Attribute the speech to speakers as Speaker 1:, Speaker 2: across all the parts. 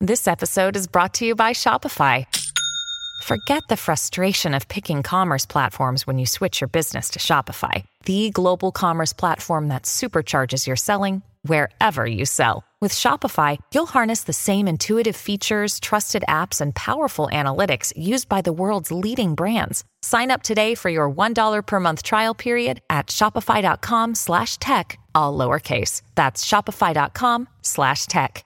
Speaker 1: This episode is brought to you by Shopify. Forget the frustration of picking commerce platforms when you switch your business to Shopify, the global commerce platform that supercharges your selling wherever you sell. With Shopify, you'll harness the same intuitive features, trusted apps, and powerful analytics used by the world's leading brands. Sign up today for your $1 per month trial period at shopify.com/tech, all lowercase. That's shopify.com/tech.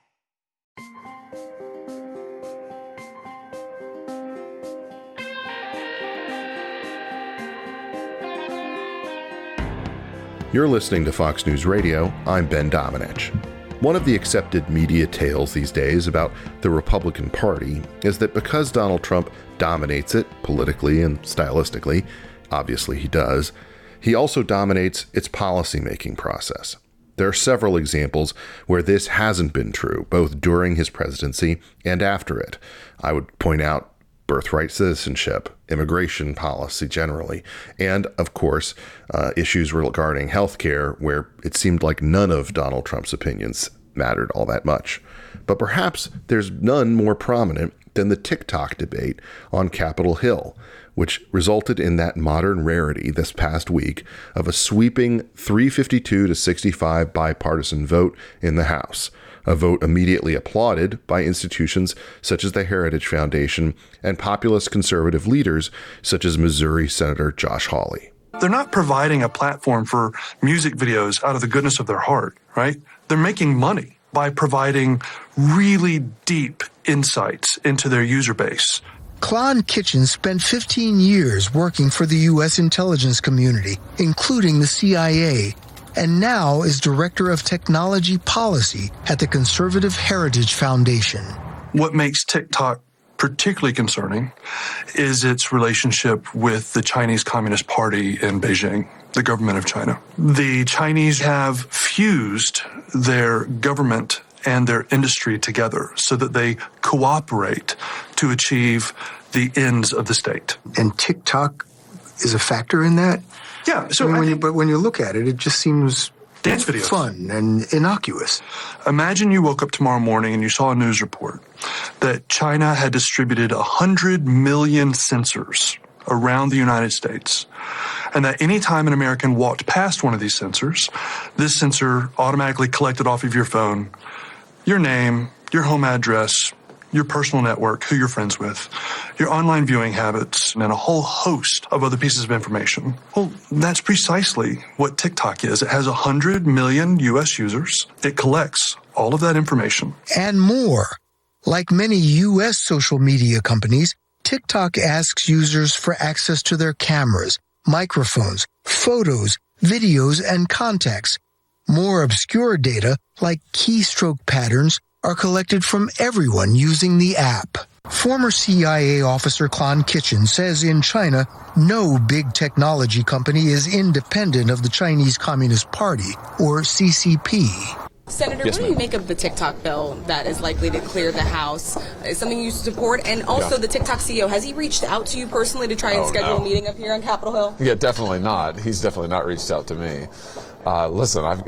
Speaker 2: You're listening to Fox News Radio. I'm Ben Domenech. One of the accepted media tales these days about the Republican Party is that because Donald Trump dominates it politically and stylistically, obviously he does, he also dominates its policymaking process. There are several examples where this hasn't been true, both during his presidency and after it. I would point out birthright citizenship, immigration policy generally, and, of course, issues regarding healthcare, where it seemed like none of Donald Trump's opinions mattered all that much. But perhaps there's none more prominent than the TikTok debate on Capitol Hill, which resulted in that modern rarity this past week of a sweeping 352 to 65 bipartisan vote in the House. A vote immediately applauded by institutions such as the Heritage Foundation and populist conservative leaders such as Missouri Senator Josh Hawley.
Speaker 3: They're not providing a platform for music videos out of the goodness of their heart, right? They're making money by providing really deep insights into their user base.
Speaker 4: Klon Kitchen spent 15 years working for the U.S. intelligence community, including the CIA, and now is Director of Technology Policy at the Conservative Heritage Foundation.
Speaker 3: What makes TikTok particularly concerning is its relationship with the Chinese Communist Party in Beijing, the government of China. The Chinese have fused their government and their industry together so that they cooperate to achieve the ends of the state.
Speaker 4: And TikTok is a factor in that?
Speaker 3: Yeah. So
Speaker 4: when you look at it, it just seems
Speaker 3: dance videos,
Speaker 4: fun and innocuous.
Speaker 3: Imagine you woke up tomorrow morning and you saw a news report that China had distributed 100 million sensors around the United States, and that any time an American walked past one of these sensors, this sensor automatically collected off of your phone your name, your home address, your personal network, who you're friends with, your online viewing habits, and a whole host of other pieces of information. Well, that's precisely what TikTok is. It has 100 million U.S. users. It collects all of that information.
Speaker 4: And more. Like many U.S. social media companies, TikTok asks users for access to their cameras, microphones, photos, videos, and contacts. More obscure data, like keystroke patterns, are collected from everyone using the app. Former CIA officer Klon Kitchen says in China, no big technology company is independent of the Chinese Communist Party, or CCP.
Speaker 5: Senator, what do you make of the TikTok bill that is likely to clear the House? Is something you support? And also the TikTok CEO, has he reached out to you personally to try and schedule a meeting up here on Capitol Hill?
Speaker 6: Yeah, definitely not. He's definitely not reached out to me. Listen, I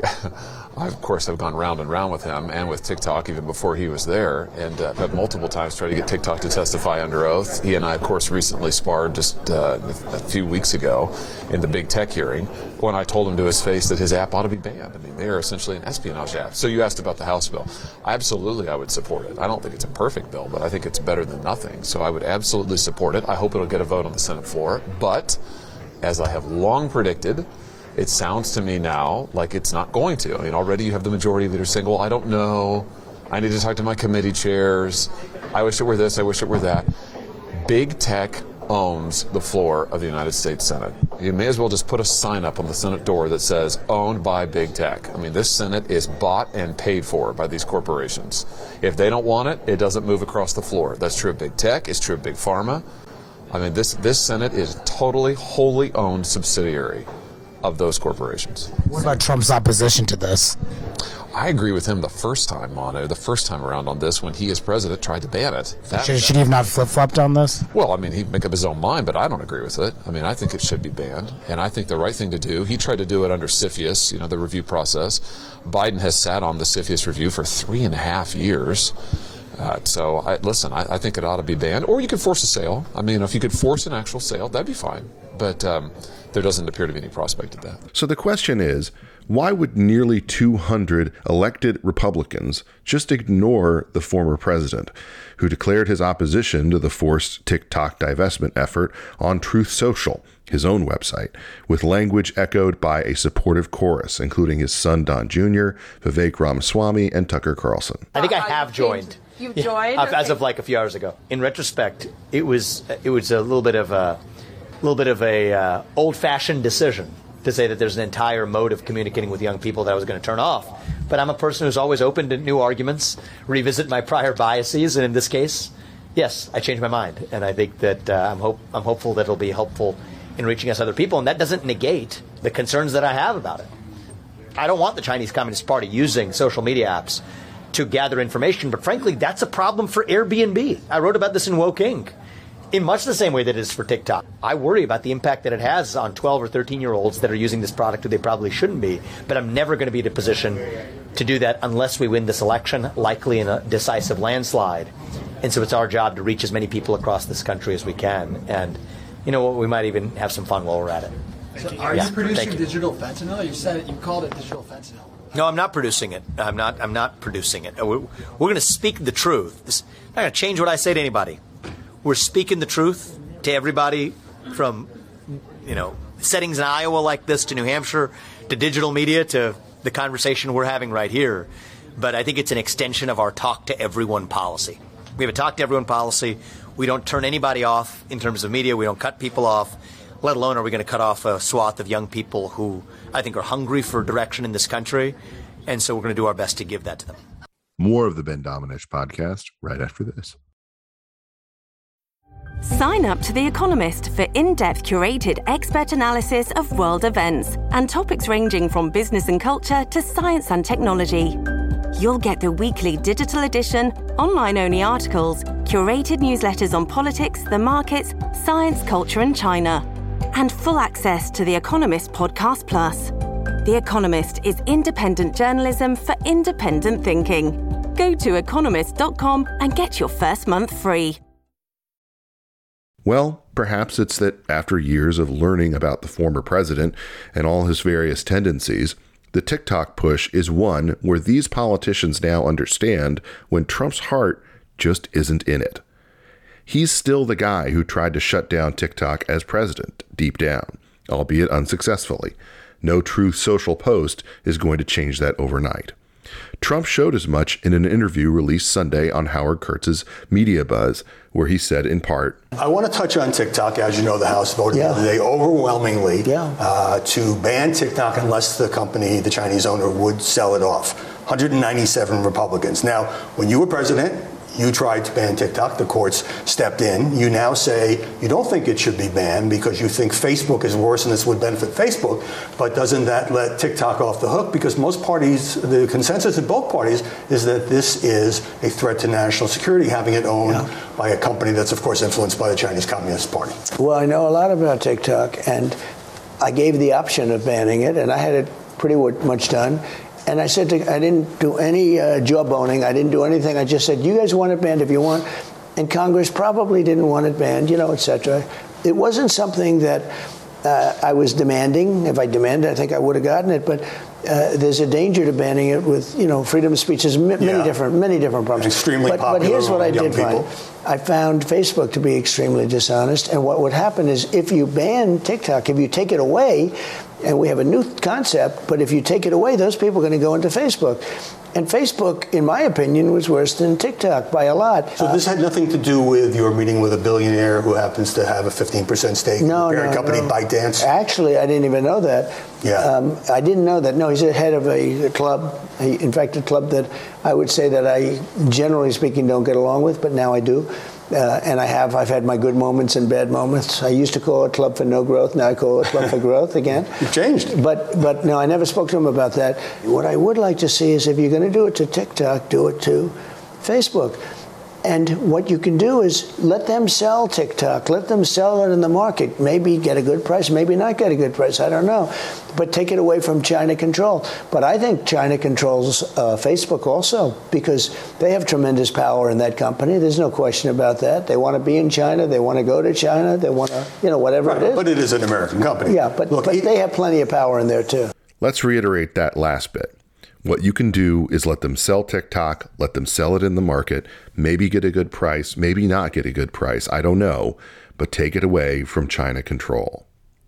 Speaker 6: of course have gone round and round with him and with TikTok even before he was there, and have multiple times tried to get TikTok to testify under oath. He and I, of course, recently sparred just a few weeks ago in the big tech hearing when I told him to his face that his app ought to be banned. I mean, they are essentially an espionage app. So you asked about the House bill. Absolutely, I would support it. I don't think it's a perfect bill, but I think it's better than nothing. So I would absolutely support it. I hope it'll get a vote on the Senate floor. But, as I have long predicted, it sounds to me now like it's not going to. I mean, already you have the majority leader saying, well, I don't know. I need to talk to my committee chairs. I wish it were this. I wish it were that. Big tech owns the floor of the United States Senate. You may as well just put a sign up on the Senate door that says, owned by big tech. I mean, this Senate is bought and paid for by these corporations. If they don't want it, it doesn't move across the floor. That's true of big tech. It's true of big pharma. I mean, this Senate is totally, wholly owned subsidiary of those corporations.
Speaker 7: What about Trump's opposition to this?
Speaker 6: I agree with him the first time, Manu, the first time around on this when he as president tried to ban it.
Speaker 7: Should he have not flip-flopped on this?
Speaker 6: Well, I mean, he'd make up his own mind, but I don't agree with it. I mean, I think it should be banned, and I think the right thing to do, he tried to do it under CFIUS, the review process. Biden has sat on the CFIUS review for 3.5 years. Listen, I think it ought to be banned. Or you could force a sale. I mean, if you could force an actual sale, that'd be fine. But there doesn't appear to be any prospect of that.
Speaker 2: So the question is, why would nearly 200 elected Republicans just ignore the former president, who declared his opposition to the forced TikTok divestment effort on Truth Social, his own website, with language echoed by a supportive chorus, including his son Don Jr., Vivek Ramaswamy, and Tucker Carlson?
Speaker 8: I think I have joined.
Speaker 5: You've joined?
Speaker 8: As of like a few hours ago. In retrospect, it was a little bit of a old-fashioned decision to say that there's an entire mode of communicating with young people that I was going to turn off. But I'm a person who's always open to new arguments, revisit my prior biases, and in this case, yes, I changed my mind. And I think that I'm hopeful that it'll be helpful in reaching us other people, and that doesn't negate the concerns that I have about it. I don't want the Chinese Communist Party using social media apps to gather information, but frankly, that's a problem for Airbnb. I wrote about this in Woke Inc. in much the same way that it is for TikTok. I worry about the impact that it has on 12 or 13-year-olds that are using this product who they probably shouldn't be, but I'm never going to be in a position to do that unless we win this election, likely in a decisive landslide. And so it's our job to reach as many people across this country as we can. And you know what, we might even have some fun while we're at it.
Speaker 9: So are you producing digital fentanyl? You called it digital fentanyl.
Speaker 8: No, I'm not producing it. I'm not producing it. We're going to speak the truth. I'm not going to change what I say to anybody. We're speaking the truth to everybody, from settings in Iowa like this to New Hampshire to digital media to the conversation we're having right here. But I think it's an extension of our talk to everyone policy. We have a talk to everyone policy. We don't turn anybody off in terms of media. We don't cut people off, let alone are we going to cut off a swath of young people who I think are hungry for direction in this country. And so we're going to do our best to give that to them.
Speaker 2: More of the Ben Domenech podcast right after this.
Speaker 10: Sign up to The Economist for in-depth curated expert analysis of world events and topics ranging from business and culture to science and technology. You'll get the weekly digital edition, online-only articles, curated newsletters on politics, the markets, science, culture, and China, and full access to The Economist Podcast Plus. The Economist is independent journalism for independent thinking. Go to economist.com and get your first month free.
Speaker 2: Well, perhaps it's that after years of learning about the former president and all his various tendencies, the TikTok push is one where these politicians now understand when Trump's heart just isn't in it. He's still the guy who tried to shut down TikTok as president, deep down, albeit unsuccessfully. No Truth Social post is going to change that overnight. Trump showed as much in an interview released Sunday on Howard Kurtz's Media Buzz, where he said in part,
Speaker 11: I want to touch on TikTok. As you know, the House voted the other day overwhelmingly to ban TikTok unless the company, the Chinese owner, would sell it off. 197 Republicans. Now, when you were president, you tried to ban TikTok. The courts stepped in. You now say you don't think it should be banned because you think Facebook is worse and this would benefit Facebook. But doesn't that let TikTok off the hook? Because most parties, the consensus in both parties is that this is a threat to national security, having it owned by a company that's, of course, influenced by the Chinese Communist Party.
Speaker 12: Well, I know a lot about TikTok, and I gave the option of banning it, and I had it pretty much done. And I said, I didn't do any jawboning. I didn't do anything. I just said, you guys want it banned if you want. And Congress probably didn't want it banned, et cetera. It wasn't something that I was demanding. If I demanded, I think I would have gotten it. But there's a danger to banning it with, freedom of speech. There's many different problems.
Speaker 11: Extremely popular.
Speaker 12: But here's what I did find. I found Facebook to be extremely dishonest. And what would happen is if you ban TikTok, if you take it away, and we have a new concept, but if you take it away, those people are going to go into Facebook. And Facebook, in my opinion, was worse than TikTok by a lot.
Speaker 11: So this had nothing to do with your meeting with a billionaire who happens to have a 15% stake in the parent company, ByteDance?
Speaker 12: Actually, I didn't even know that. I didn't know that. No, he's the head of a club, in fact, a club that I would say that I, generally speaking, don't get along with, but now I do. And I've had my good moments and bad moments. I used to call it Club for No Growth. Now I call it Club for Growth again.
Speaker 11: You've changed.
Speaker 12: But no, I never spoke to him about that. What I would like to see is if you're going to do it to TikTok, do it to Facebook. And what you can do is let them sell TikTok, let them sell it in the market, maybe get a good price, maybe not get a good price, I don't know, but take it away from China control. But I think China controls Facebook also, because they have tremendous power in that company. There's no question about that. They want to be in China, they want to go to China, they want to, whatever it is.
Speaker 11: But it is an American company.
Speaker 12: Yeah, but they have plenty of power in there too.
Speaker 2: Let's reiterate that last bit. What you can do is let them sell TikTok, let them sell it in the market, maybe get a good price, maybe not get a good price, I don't know, but take it away from China control.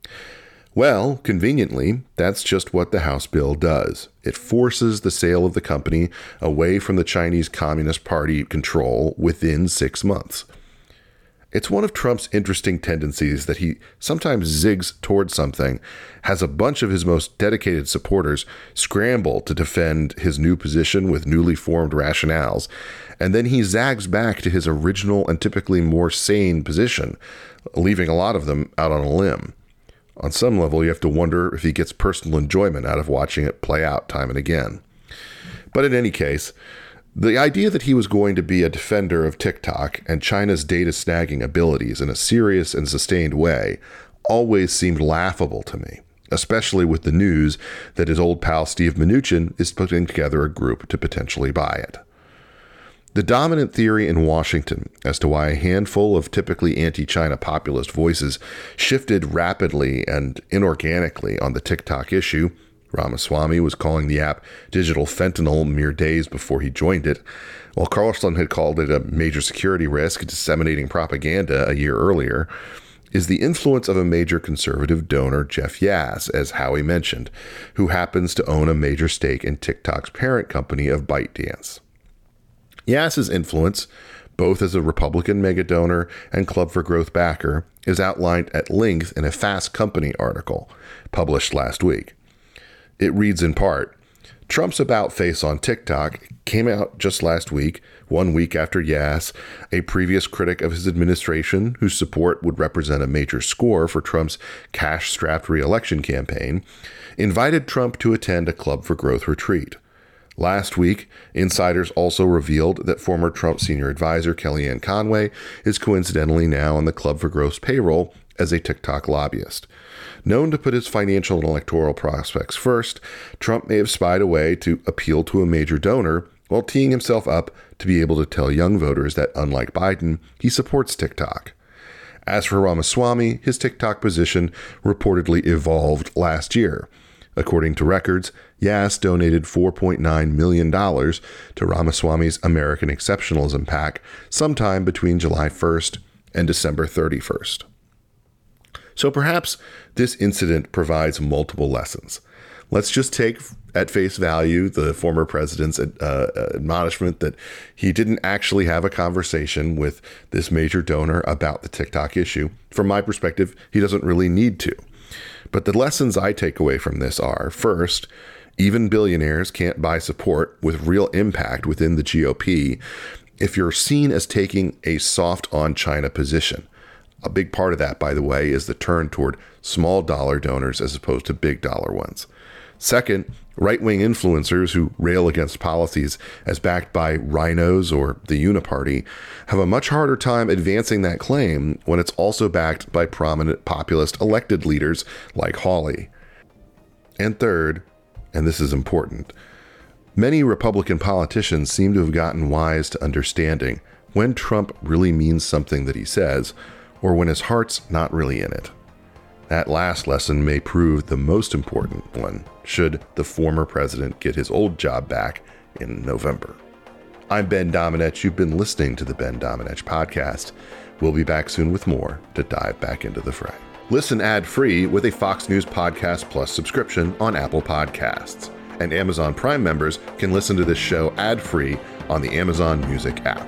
Speaker 2: Well, conveniently, that's just what the House bill does. It forces the sale of the company away from the Chinese Communist Party control within 6 months. It's one of Trump's interesting tendencies that he sometimes zigs towards something, has a bunch of his most dedicated supporters scramble to defend his new position with newly formed rationales, and then he zags back to his original and typically more sane position, leaving a lot of them out on a limb. On some level, you have to wonder if he gets personal enjoyment out of watching it play out time and again. But in any case, the idea that he was going to be a defender of TikTok and China's data snagging abilities in a serious and sustained way always seemed laughable to me, especially with the news that his old pal Steve Mnuchin is putting together a group to potentially buy it. The dominant theory in Washington as to why a handful of typically anti-China populist voices shifted rapidly and inorganically on the TikTok issue — Ramaswamy was calling the app digital fentanyl mere days before he joined it, while Carlson had called it a major security risk, disseminating propaganda a year earlier — is the influence of a major conservative donor, Jeff Yass, as Howie mentioned, who happens to own a major stake in TikTok's parent company of ByteDance. Yass's influence, both as a Republican mega donor and Club for Growth backer, is outlined at length in a Fast Company article published last week. It reads in part, Trump's about-face on TikTok came out just last week, 1 week after Yass, a previous critic of his administration whose support would represent a major score for Trump's cash-strapped re-election campaign, invited Trump to attend a Club for Growth retreat. Last week, insiders also revealed that former Trump senior advisor Kellyanne Conway is coincidentally now on the Club for Growth's payroll as a TikTok lobbyist. Known to put his financial and electoral prospects first, Trump may have spied a way to appeal to a major donor while teeing himself up to be able to tell young voters that, unlike Biden, he supports TikTok. As for Ramaswamy, his TikTok position reportedly evolved last year. According to records, Yass donated $4.9 million to Ramaswamy's American Exceptionalism PAC sometime between July 1st and December 31st. So perhaps this incident provides multiple lessons. Let's just take at face value the former president's admonishment that he didn't actually have a conversation with this major donor about the TikTok issue. From my perspective, he doesn't really need to. But the lessons I take away from this are, first, even billionaires can't buy support with real impact within the GOP if you're seen as taking a soft on China position. A big part of that, by the way, is the turn toward small dollar donors as opposed to big dollar ones. Second, right-wing influencers who rail against policies as backed by rhinos or the Uniparty have a much harder time advancing that claim when it's also backed by prominent populist elected leaders like Hawley. And third, and this is important, many Republican politicians seem to have gotten wise to understanding when Trump really means something that he says, or when his heart's not really in it. That last lesson may prove the most important one, should the former president get his old job back in November. I'm Ben Domenech. You've been listening to the Ben Domenech Podcast. We'll be back soon with more to dive back into the fray. Listen ad-free with a Fox News Podcast Plus subscription on Apple Podcasts. And Amazon Prime members can listen to this show ad-free on the Amazon Music app.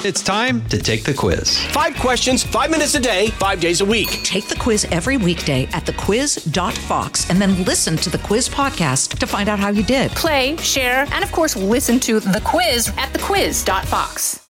Speaker 13: It's time to take the quiz.
Speaker 14: 5 questions, 5 minutes a day, 5 days a week.
Speaker 15: Take the quiz every weekday at thequiz.fox and then listen to the quiz podcast to find out how you did.
Speaker 16: Play, share, and of course, listen to The Quiz at thequiz.fox.